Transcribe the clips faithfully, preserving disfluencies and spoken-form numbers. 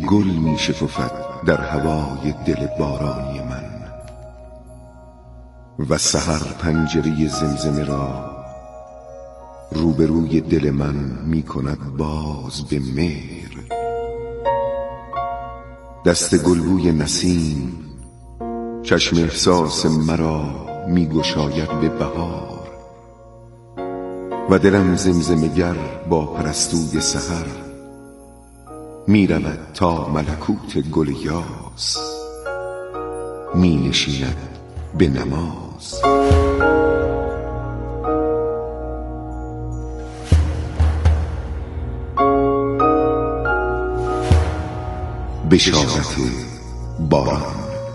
گل می شکفد در هوای دل بارانی من. و سحر پنجره زمزمه را روبروی دل من می کند باز به مهر. دست گلبوی نسیم چشم احساس مرا می گشاید به بهار. و دلم زمزمه گر با پرستوی سحر می رود تا ملکوت گل یاس، می نشیند به نماز. بشارت باران.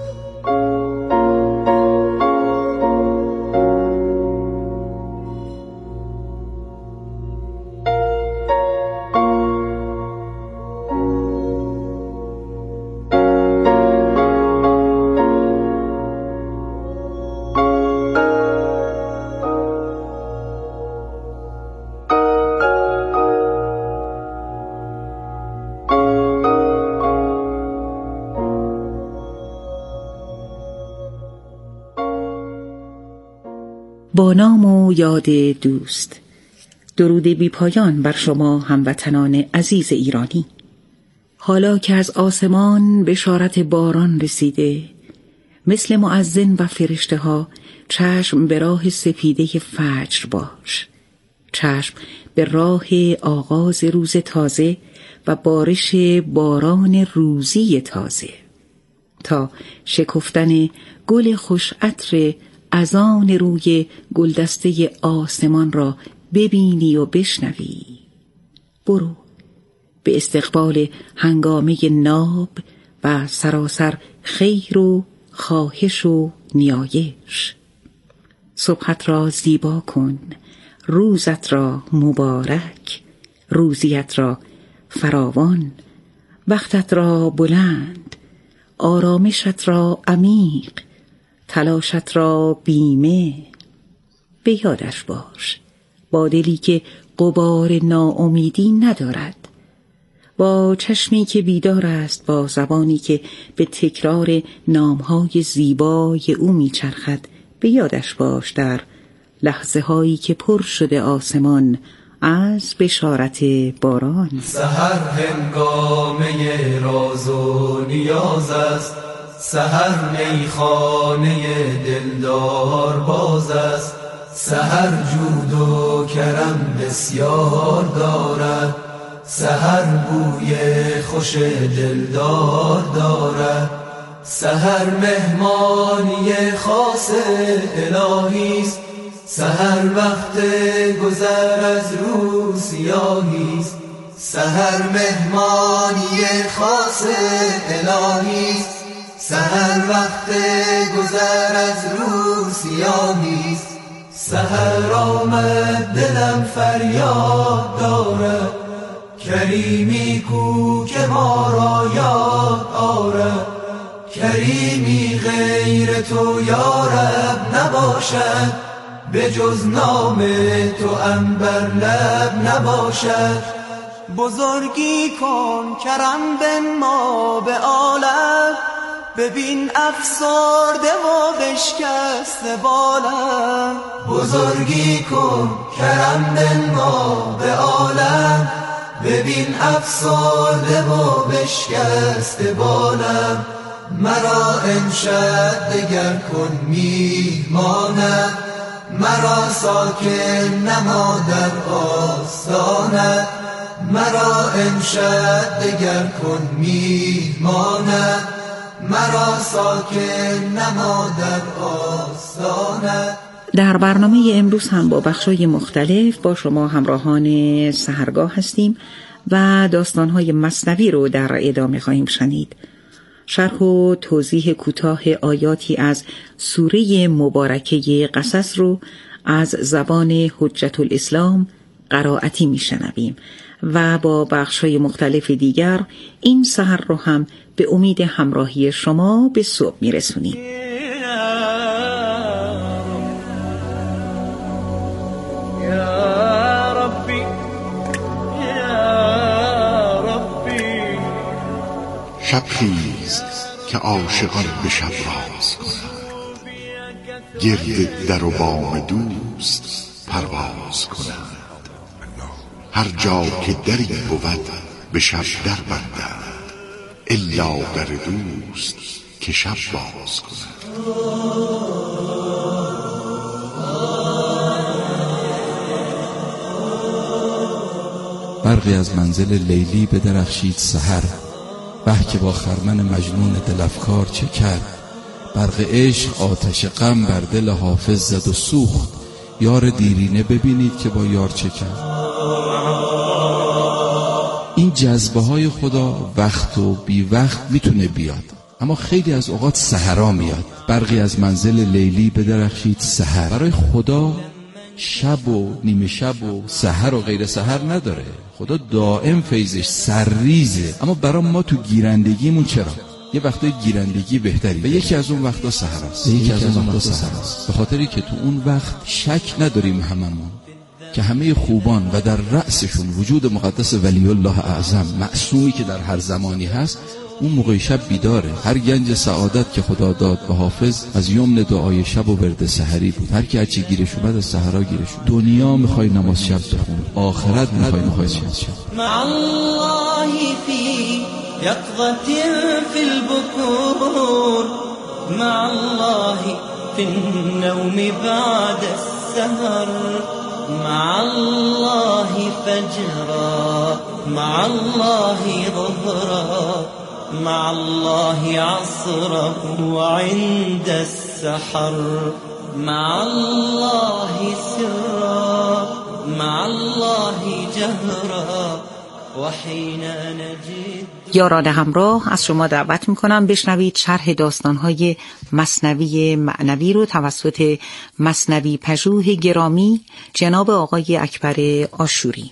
با نام و یاد دوست، درود بی پایان بر شما هموطنان عزیز ایرانی. حالا که از آسمان بشارت باران رسیده، مثل مؤذن و فرشته ها چشم به راه سپیده فجر باش، چشم به راه آغاز روز تازه و بارش باران روزی تازه، تا شکفتن گل خوش عطر ازان روی گلدسته آسمان را ببینی و بشنوی. برو به استقبال هنگامه ناب و سراسر خیر و خواهش و نیایش. صبحت را زیبا کن، روزت را مبارک، روزیت را فراوان، وقتت را بلند، آرامشت را عمیق، تلاشت را بیمه. به یادش باش، با دلی که غبار ناامیدی ندارد، با چشمی که بیدار است، با زبانی که به تکرار نامهای زیبای او میچرخد. به یادش باش در لحظه هایی که پر شده آسمان از بشارت باران. سحر هنگامه راز و نیاز است، سحر میخانه دلدار باز است. سحر جود و کرم بسیار دارد، سحر بوی خوش دلدار دارد. سحر مهمانی خاص الهی است، سحر وقت گذر از روز سیاهی است. سحر مهمانی خاص الهی است، سحر وقت گذر از روز سیاهی است. سحر آمد دلم فریاد دارد، کریمی کو که ما را یاد آرد. کریمی غیر تو یا رب نباشد، به جز نام تو عنبر لب نباشد. بزرگی کن کرم بنما به عالم، ببین افسرده و بشکسته بالم. بزرگی کن کرم بنما به عالم، ببین افسرده و بشکسته بالم. مرا امشب دگر کن میهمانت، مرا ساکن نما در آستانت. مرا امشب دگر کن میهمانت، مرا ساکن نما در آستانت. در برنامه امروز هم با بخشای مختلف با شما همراهان سحرگاه هستیم و داستانهای مثنوی رو در ادامه خواهیم شنید. شرح و توضیح کوتاه آیاتی از سوره مبارکه قصص رو از زبان حجت الاسلام قرائتی میشنویم و با بخشای مختلف دیگر این سحر رو هم به امید همراهی شما به صبح میرسونیم. شب خیز که عاشقان به شب راز کنند، گرد در و بام دوست پرواز کنند. هر جا که دری بود به شب در بندند، الا در دوست که شب باز کنند. برقی از منزل لیلی به درخشید سحر، به که با خرمن مجنون دلفکار چه کرد. برق عشق آتش غم بر دل حافظ زد و سوخت، یار دیرینه ببینید که با یار چه کرد. این جذبه های خدا وقت و بی وقت میتونه بیاد، اما خیلی از اوقات سحرا میاد. برقی از منزل لیلی به درخشید سحر، برای خدا شب و نیمه شب و سحر و غیر سحر نداره. خدا دائم فیضش سرریزه، اما برای ما تو گیرندگیمون چرا؟ یه وقتای گیرندگی بهتری و یکی از اون وقتا سحر است. یکی از اون وقتا سحر است به خاطری که تو اون وقت شک نداریم هممون که همه خوبان و در رأسشون وجود مقدس ولی الله اعظم معصومی که در هر زمانی هست، اون موقع شب بیداره. هر گنج سعادت که خدا داد به حافظ از یمن دعای شب و ورد سحری بود. هر کی هرچی گیرش اومد از سحرا گیرش اومد. دنیا میخوای نماز شب بخون، آخرت میخوای نماز شب. مع الله فی یقظة فی البکور، مع الله فی النوم بعد السهر، مع الله فجرا، مع الله ظهرا، مع الله عصرا وعند السحر، مع الله سرا، مع الله جهرا وحين نجد. یاران همراه، از شما دعوت میکنم بشنوید شرح داستانهای مثنوی معنوی رو توسط مثنوی پژوه گرامی جناب آقای اکبر آشوری.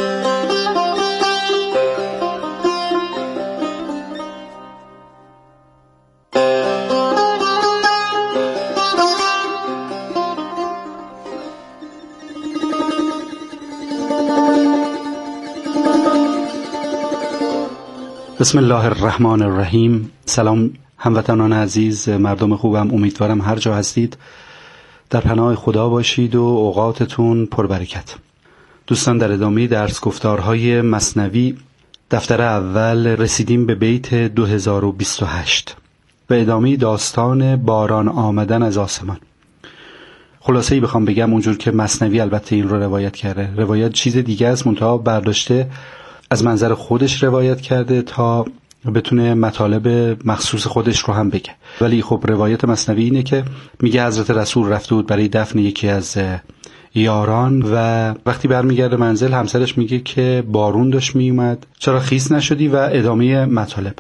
بسم الله الرحمن الرحیم. سلام هموطنان عزیز، مردم خوبم. امیدوارم هر جا هستید در پناه خدا باشید و اوقاتتون پربرکت. دوستان، در ادامه درس گفتارهای مثنوی دفتر اول رسیدیم به بیت دو هزار و بیست و هشت و ادامه داستان باران آمدن از آسمان. خلاصه‌ای بخوام بگم، اونجور که مثنوی البته این رو روایت کرده، روایت چیز دیگه است، منتها برداشته از منظر خودش روایت کرده تا بتونه مطالب مخصوص خودش رو هم بگه. ولی خب روایت مثنوی اینه که میگه حضرت رسول رفته بود برای دفن یکی از یاران و وقتی برمیگرده منزل همسرش میگه که بارون داشت میومد، چرا خیس نشدی؟ و ادامه مطالب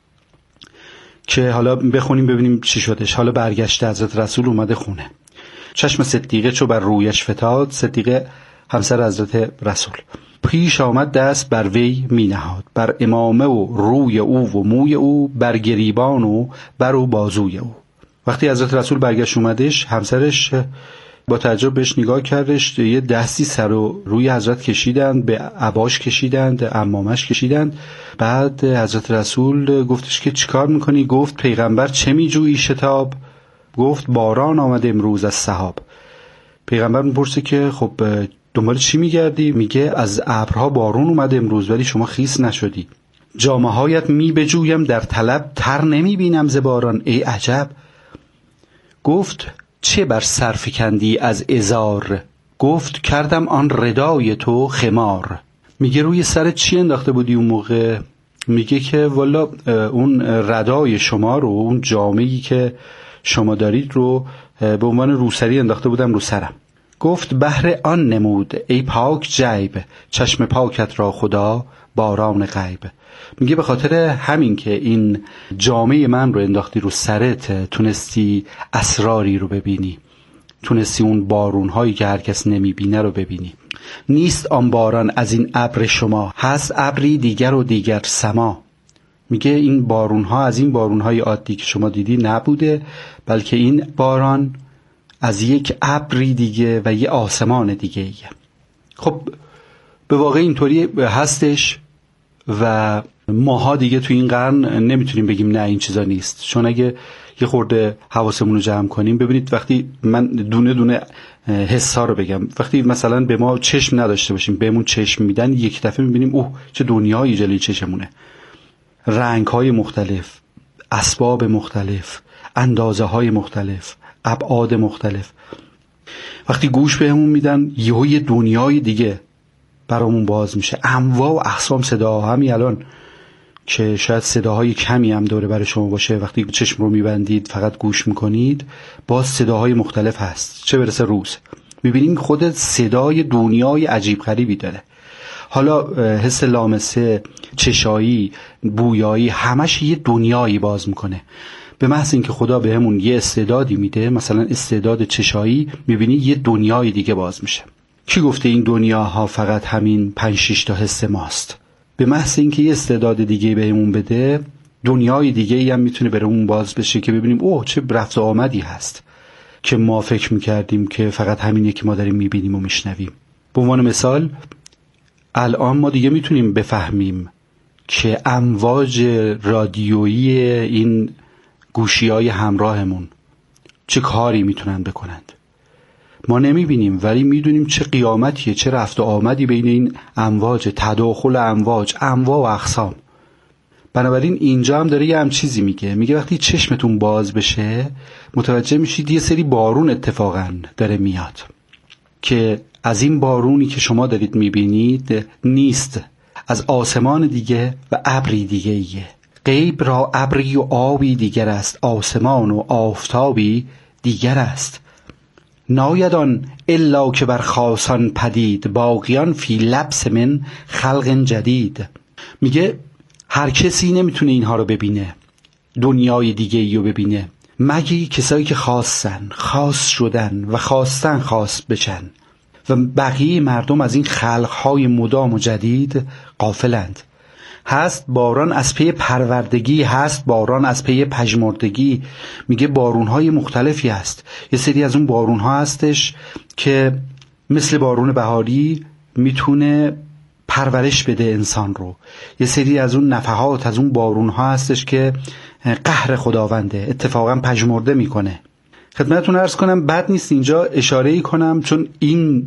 که حالا بخونیم ببینیم چی شدش. حالا برگشته حضرت رسول اومده خونه، چشم صدیقه چو بر رویش فتاد. صدیقه همسر حضرت رسول پیش آمد، دست بر وی می نهاد، بر امامه و روی او و موی او، بر گریبان و بر و بازوی او. وقتی حضرت رسول برگشت اومدش، همسرش با تعجب بهش نگاه کردش، یه دستی سر و روی حضرت کشیدند، به عباش کشیدند، عمامش کشیدند. بعد حضرت رسول گفتش که چیکار میکنی؟ گفت پیغمبر چه میجویی شتاب؟ گفت باران آمده امروز از سحاب. پیغمبر میپرسه که خب دنبال چی میگردی؟ میگه از ابرها بارون اومده امروز ولی شما خیس نشدی. جامه هایت می بجویم در طلب، تر نمی بینم ز باران ای عجب. گفت چه بر سر فکندی از ازار؟ گفت کردم آن ردای تو خمار. میگه روی سر چی انداخته بودی اون موقع؟ میگه که والا اون ردای شما رو، اون جامه‌ای که شما دارید رو به عنوان روسری انداخته بودم رو سرم. گفت بهر آن نمود ای پاک جیب، چشم پاکت را خدا باران غیب. میگه به خاطر همین که این جامعه من رو انداختی رو سرت، تونستی اسراری رو ببینی، تونستی اون بارونهایی که هر کس نمیبینه رو ببینی. نیست آن باران از این ابر شما، هست ابری دیگر و دیگر سما. میگه این بارونها از این بارونهای عادی که شما دیدی نبوده، بلکه این باران از یک ابری دیگه و یه آسمان دیگه ایه. خب به واقع اینطوری هستش و ماها دیگه تو این قرن نمیتونیم بگیم نه این چیزا نیست، چون اگه یه خورده حواسمون رو جمع کنیم ببینید وقتی من دونه دونه حسا رو بگم، وقتی مثلا به ما چشم نداشته باشیم بهمون چشم میدن، یک دفعه میبینیم اوه چه دنیایی جلوی چشمونه، رنگ‌های مختلف، اسباب مختلف، اندازه‌های مختلف، ابعاد مختلف. وقتی گوش بهمون میدن یهو یه دنیای دیگه برامون باز میشه، انواع و اقسام صداها. همین الان که شاید صداهای کمی هم دوره برای شما باشه، وقتی چشم رو میبندید فقط گوش میکنید باز صداهای مختلف هست، چه برسه روز میبینیم خود صدای دنیای عجیب غریبی داره. حالا حس لامسه، چشایی، بویایی، همش یه دنیایی باز میکنه. به محض اینکه خدا بهمون یه استعدادی میده، مثلا استعداد چشایی، میبینی یه دنیای دیگه باز میشه. کی گفته این دنیاها فقط همین پنج شش تا حس ماست؟ به محض اینکه یه استعداد دیگه بهمون بده، دنیای دیگه ای هم میتونه برامون باز بشه که ببینیم اوه چه رفت و آمدی هست که ما فکر میکردیم که فقط همینه که ما داریم میبینیم و میشنویم. به عنوان مثال الان ما دیگه میتونیم بفهمیم که امواج رادیویی این گوشی‌های همراهمون چه کاری میتونن بکنند. ما نمیبینیم ولی میدونیم چه قیامتیه، چه رفت و آمدی بین این امواج، تداخل امواج، انواع و اقسام. بنابراین اینجا هم داره یه هم چیزی میگه، میگه وقتی چشمتون باز بشه متوجه میشید یه سری بارون اتفاقا داره میاد که از این بارونی که شما دارید میبینید نیست، از آسمان دیگه و ابری دیگه ایه. غیب را ابری و آبی دیگر است، آسمان و آفتابی دیگر است. نایدان الا که بر خاصان پدید، باقیان فی لبس من خلق جدید. میگه هر کسی نمیتونه اینها رو ببینه، دنیای دیگه ای رو ببینه، مگی کسایی که خواستن، خاص شدن و خواستن خاص بشن، و بقیه مردم از این خلقهای مدام و جدید غافلند. هست باران از پی پروردگی، هست باران از پی پژمردگی. میگه بارونهای مختلفی هست. یه سری از اون بارونها هستش که مثل بارون بهاری میتونه پرورش بده انسان رو. یه سری از اون نفحات از اون بارونها هستش که قهر خداونده، اتفاقا پژمرده میکنه. خدمتتون عرض کنم بد نیست اینجا اشاره‌ای کنم، چون این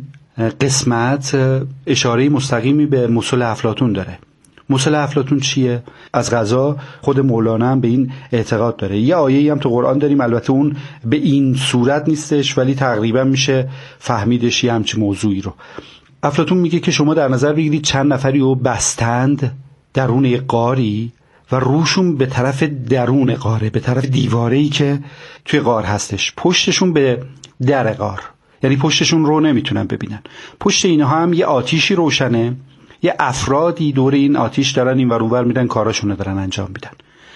قسمت اشاره مستقیمی به مثل افلاطون داره. مثل افلاطون چیه؟ از قضا خود مولانا هم به این اعتقاد داره. یه آیه‌ای هم تو قرآن داریم، البته اون به این صورت نیستش ولی تقریبا میشه فهمیدش یه همچین موضوعی رو. افلاطون میگه که شما در نظر بگیرید چند نفری رو بستند درون یک غاری و روشون به طرف درون غاره، به طرف دیواره‌ای که توی غار هستش، پشتشون به در غار، یعنی پشتشون رو نمیتونن ببینن. پشت اینها هم یه آتیشی روشنه، یه افرادی دور این آتیش دارن این ور اون ور میدن، کاراشونو دارن انجام میدن.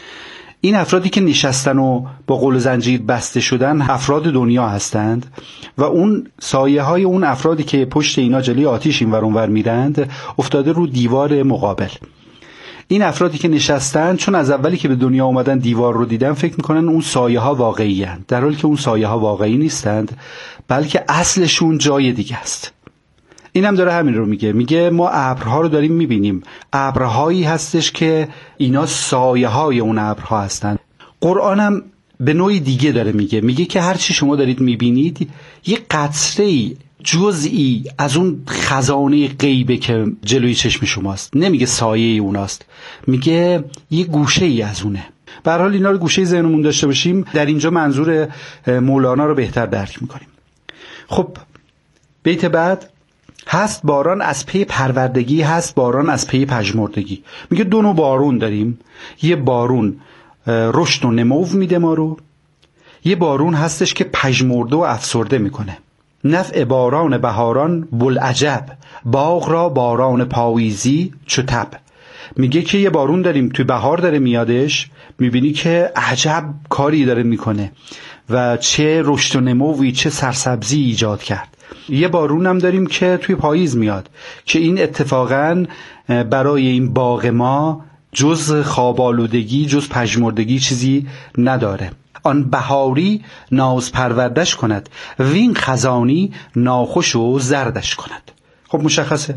این افرادی که نشستن و با قل و زنجیر بسته شدن افراد دنیا هستند و اون سایه های اون افرادی که پشت اینا جلوی آتیش این ور اون ور میرند افتاده رو دیوار مقابل. این افرادی که نشستن چون از اولی که به دنیا اومدن دیوار رو دیدن فکر میکنن اون سایه ها واقعی هستند، در حالی که اون سایه ها واقعی نیستند، بلکه اصلشون جای دیگه است. این هم داره همین رو میگه. میگه ما ابرها رو داریم میبینیم، ابرهایی هستش که اینا سایه های اون ابرها هستند. قرآن هم به نوعی دیگه داره میگه، میگه که هرچی شما دارید میبینید یه قطره‌ای، جزئی از اون خزانه غیبه که جلوی چشم شماست. نمیگه سایه اوناست، میگه یه گوشه ای از اونه. به هر حال اینا رو گوشه ذهنمون داشته باشیم، در اینجا منظور مولانا رو بهتر درک میکنیم. خب بیت بعد، هست باران از پی پروردگی، هست باران از پی پژمردگی. میگه دو نوع بارون داریم، یه بارون رشد و نمو میده ما رو، یه بارون هستش که پژمرده و افسرده میکنه. نفع باران بهاران بلعجب، باغ را باران پاییزی چو تب. میگه که یه بارون داریم توی بهار داره میادش، میبینی که عجب کاری داره میکنه و چه رشد و نموی، چه سرسبزی ایجاد کرد. یه بارون هم داریم که توی پاییز میاد که این اتفاقا برای این باغ ما جز خوابالودگی، جز پژمردگی چیزی نداره. آن بهاری ناز پروردش کند، وین خزانی ناخوش و زردش کند. خب مشخصه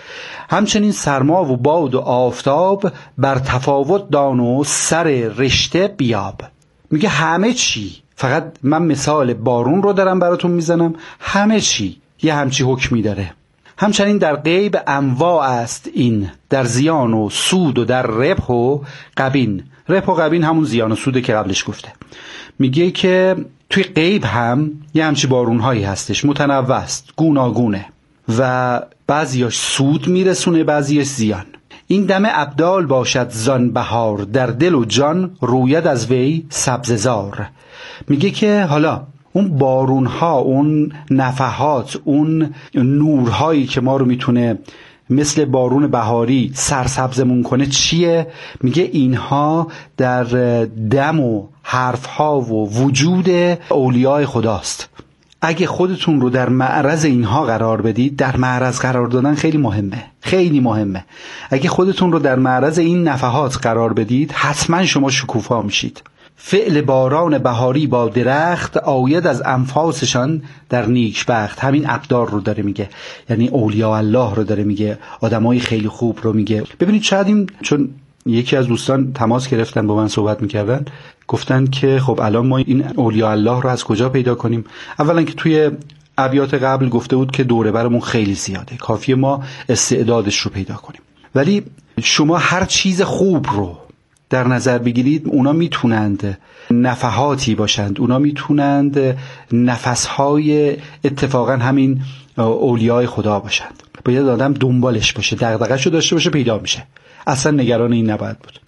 همچنین سرما و باد و آفتاب بر تفاوت دان و سر رشته بیاب. میگه همه چی، فقط من مثال بارون رو دارم براتون میزنم، همه چی یه همچی حکمی داره. همچنین در غیب انواع است این، در زیان و سود و در ربح و قبین. ربح و قبین همون زیان و سوده که قبلش گفته. میگه که توی غیب هم یه همچی بارونهایی هستش، متنوع است، گوناگونه و بعضیاش سود میرسونه، بعضیاش زیان. این دم ابدال باشد زان بهار، در دل و جان روید از وی سبززار. میگه که حالا اون بارونها، اون نفحات، اون نورهایی که ما رو میتونه مثل بارون بهاری سرسبزمون کنه چیه؟ میگه اینها در دم و حرفها و وجود اولیاء خداست. اگه خودتون رو در معرض اینها قرار بدید، در معرض قرار دادن خیلی مهمه، خیلی مهمه. اگه خودتون رو در معرض این نفحات قرار بدید، حتما شما شکوفا میشید. فعل باران بهاری با درخت آید از انفاسشان در نیکبخت. همین ابدار رو داره میگه، یعنی اولیاء الله رو داره میگه، آدمای خیلی خوب رو میگه. ببینید شاید این، چون یکی از دوستان تماس گرفتن با من صحبت میکردن، گفتن که خب الان ما این اولیاء الله رو از کجا پیدا کنیم؟ اولا که توی ابیات قبل گفته بود که دوره برمون خیلی زیاده، کافیه ما استعدادش رو پیدا کنیم. ولی شما هر چیز خوب رو در نظر بگیرید، اونا میتونند نفحاتی باشند، اونا میتونند نفسهای اتفاقا همین اولیاء خدا باشند. باید آدم دنبالش باشه، دغدغه‌شو داشته باشه، پیدا میشه. اصلا نگران این نباید بود.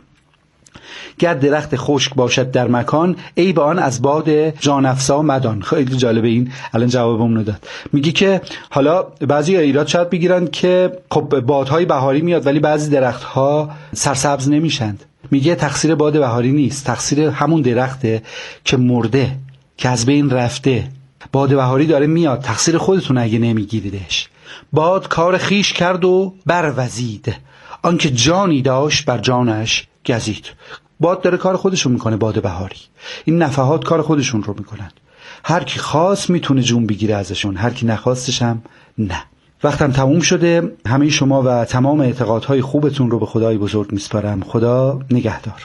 گر درخت خشک باشد در مکان، ای به آن از باد جانفسا مدان. خیلی جالبه این، الان جوابمون رو داد. میگه که حالا بعضی ایراد شاید بگیرن که خب بادهای بهاری میاد ولی بعضی درختها سرسبز نمیشند. میگه تقصیر باد بهاری نیست، تقصیر همون درخته که مرده، که از بین رفته. باد بهاری داره میاد، تقصیر خودتون اگه نمیگیریدش. باد کار خیش کرد و بروزید، آنکه جانی داشت بر جانش گزید. باد داره کار خودشون میکنه، باد بهاری. این نفحات کار خودشون رو میکنن. هر کی خواست میتونه جون بگیره ازشون، هر کی نخواستش هم نه. وقتم تموم شده. همه شما و تمام اعتقادهای خوبتون رو به خدای بزرگ میسپارم. خدا نگهدار.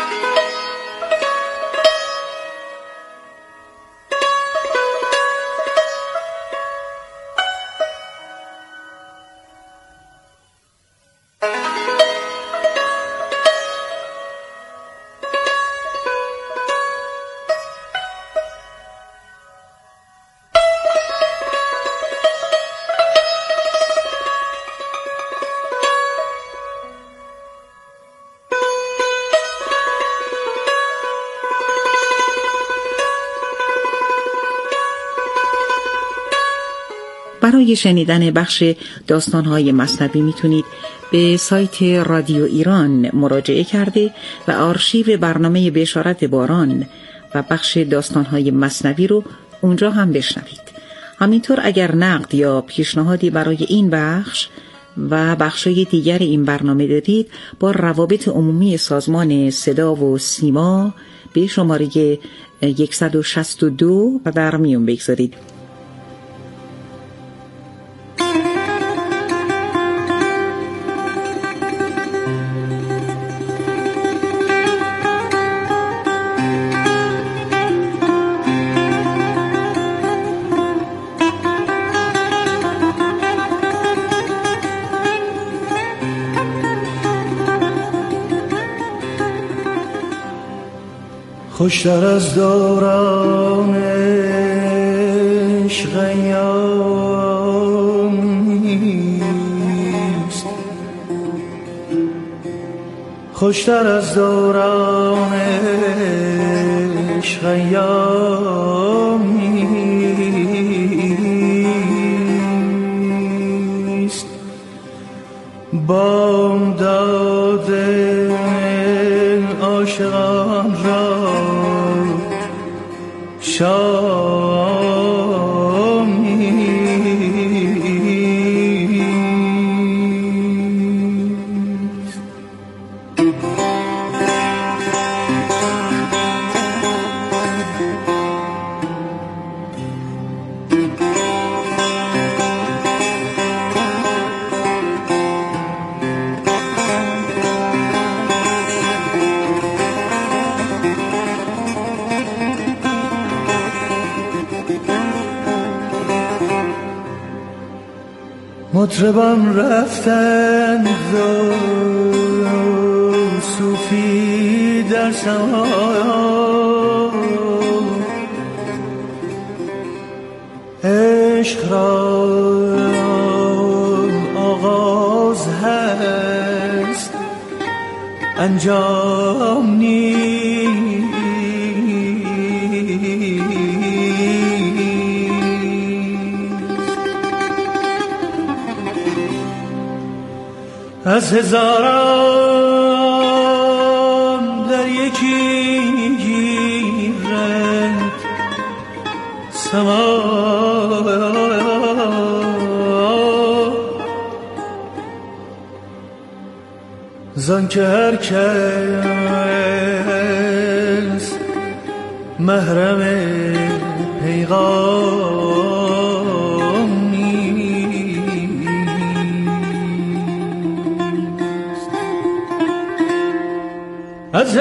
برای شنیدن بخش داستان‌های مثنوی میتونید به سایت رادیو ایران مراجعه کرده و آرشیو برنامه بشارت باران و بخش داستان‌های مثنوی رو اونجا هم بشنوید. همینطور اگر نقد یا پیشنهادی برای این بخش و بخشای دیگر این برنامه دارید، با روابط عمومی سازمان صدا و سیما به شماره صد و شصت و دو و در میون بگذارید. خوشتر از دوران عشق ایامیست، خوشتر از دوران عشق ایامیست. بامداد عاشقان را شامیست. مطربم رفتند و صوفی در سما، عشق را آغاز هست انجام نیست. از هزاران در یکی گیرد سما، زان که هر کس محرم پیغام نیست. از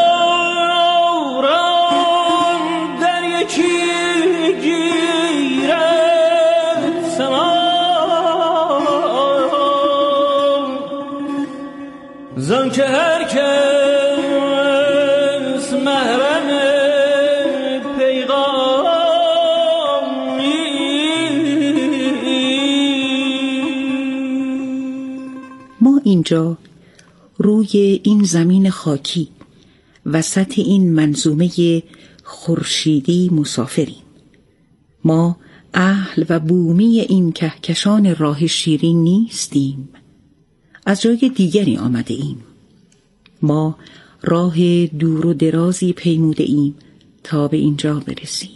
هزاران در یکی گیرد سما، زان که هر کس محرم پیغام نیست. ما اینجا روی این زمین خاکی وسط این منظومه خورشیدی مسافریم. ما اهل و بومی این کهکشان راه شیرین نیستیم، از جای دیگری آمده ایم. ما راه دور و درازی پیموده ایم تا به اینجا برسیم.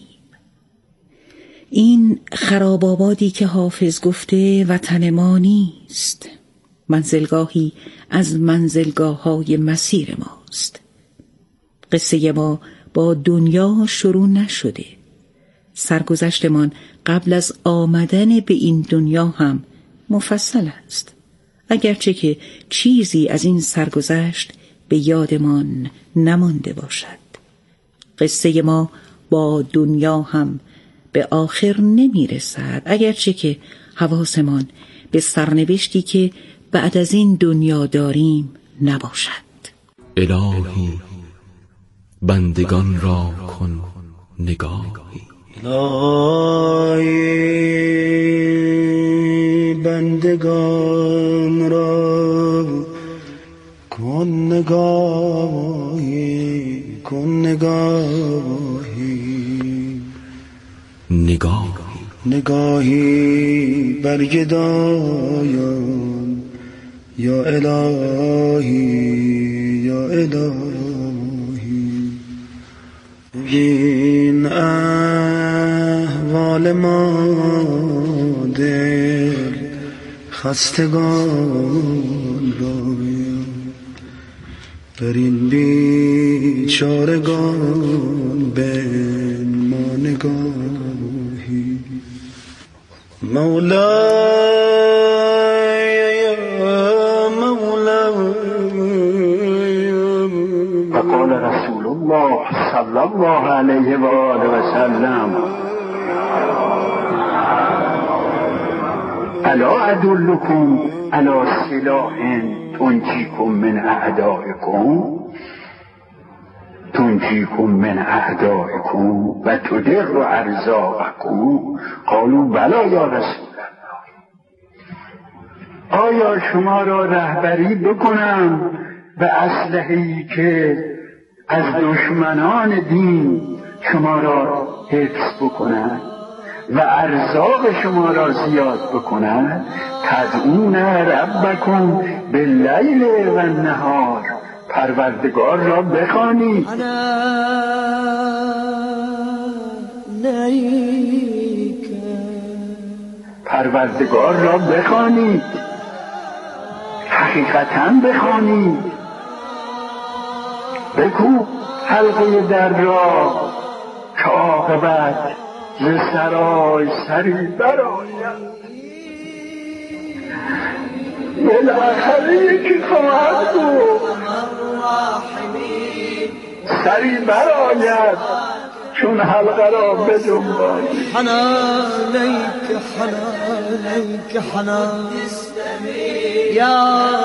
این خراب آبادی که حافظ گفته وطن ما نیست، منزلگاهی از منزلگاه های مسیر ماست. قصه ما با دنیا شروع نشده. سرگذشتمان قبل از آمدن به این دنیا هم مفصل است، اگرچه که چیزی از این سرگذشت به یادمان نمانده باشد. قصه ما با دنیا هم به آخر نمی رسد، اگرچه که حواسمان به سرنوشتی که بعد از این دنیا داریم نباشد. الهی بندگان را کن نگاهی، الهی بندگان را کن نگاهی، کن نگاهی، نگاهی نگاهی بر گدایان یا الهی، یا الهی. این احوال ما دل خستگان را بر این بیچارگان بن ما نگاهی. مولای یا مولای. فقال رسول الله صلی الله علیه و آله و سلم الا ادلکم علی سلاح تنجیکم من اعدائکم، تنجیکم من اعدائکم و تدر ارزاقکم. قالوا بلا یا رسول الله. آیا شما را رهبری بکنم به اسلحه‌ای که از دشمنان دین شما را حفظ بکنند و ارزاق شما را زیاد بکنند؟ تدعون ربکم باللیل و النهار، پروردگار را بخوانید. پروردگار را بخوانید، حقیقتاً بخوانید. بکوب حلقه در را که عاقبت ز سرای سری برآید. بالاخره یکی خواهد بود سری برآید چون حلقه را بجنبانی. حنانيك حنانيك حنان يا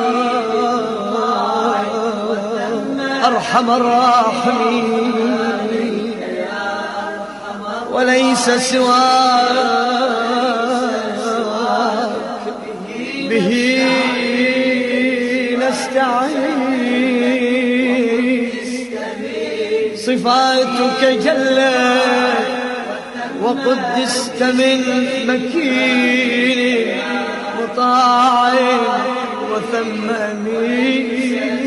أرحم الراحمين وليس سواك به نستعين. صفاتك جلت وقدست من مكين مطاع وثم أمين.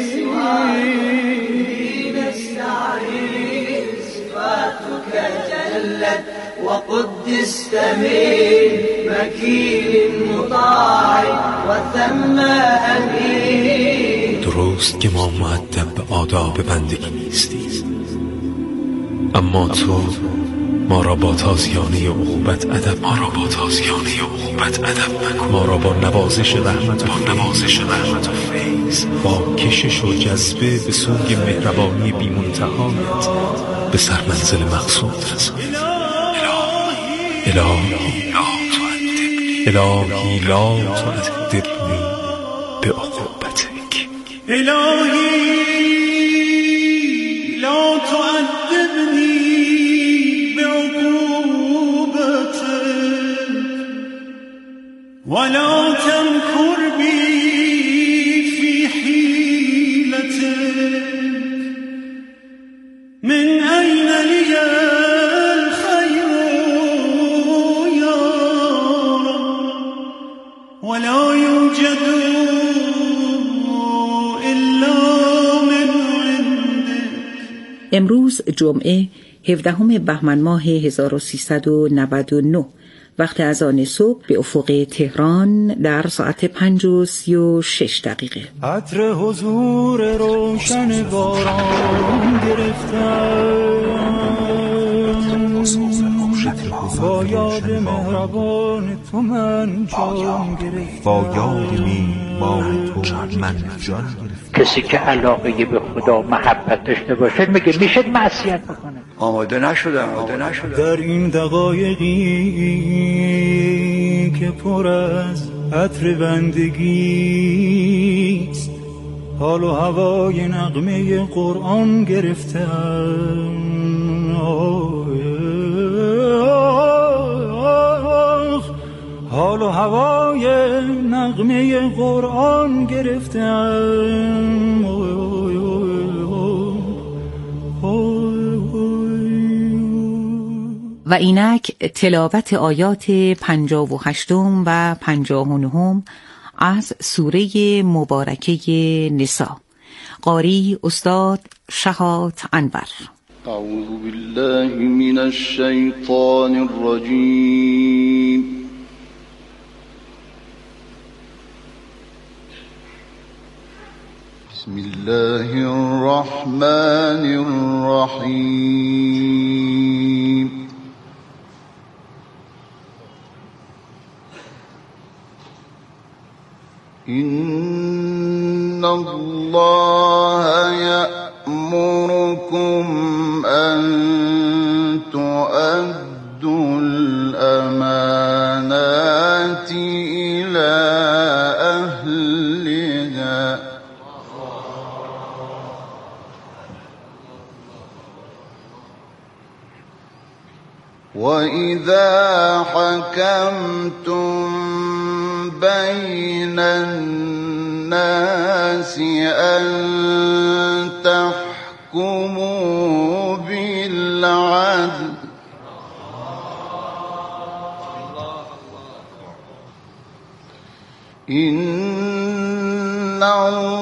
صفاتك جلت وقدست من مكين مطاع وثم أمين. درست که ما مؤدب به آداب بندگی نیستیم، اما تو ما را با تازیانه عقوبت ادب ما را با تازیانه عقوبت ادب مکن. ما را با نوازش رحمت با نوازش رحمت و فیض، با کشش و جذبه به سوی مهربانی بی منتهایت به سرمنزل مقصود رسان. الهی الهی لا تعذبنی به عقوبتک. الهی لا تعذبنی ولا تمكر بي في حيلتك. من أين لي الخير يا رب ولا يوجد إلا من عندك. امروز جمعه هفدهم بهمن ماه هزار و سیصد و نود و نه، وقت اذان صبح به افق تهران در ساعت پنج و سی و شش دقیقه. عطر حضور روشن باران گرفتم، با یاد مهربان تو من جان گرفتم، با یاد میهمان تو من جان گرفتم. کسی که علاقه به خدا محبت داشته باشه میگه میشه معصیت بکنه. آماده نشدم آماده نشدم در این دقایقی که پر از عطر بندگی است، حال و هوای نغمه قرآن گرفتم. حال و هوای نغمه قرآن گرفتم. و اینک تلاوت آیات پنجاه و هشتم و پنجاه و نهم از سوره مبارکه نساء. قاری استاد شهات انور. اعوذ بالله من الشیطان الرجیم. بسم الله الرحمن الرحیم. إن الله يأمركم أن تؤدوا الأمانات إلى أهلها وإذا حكمتم بين الناس أن تحكموا بالعدل إن الله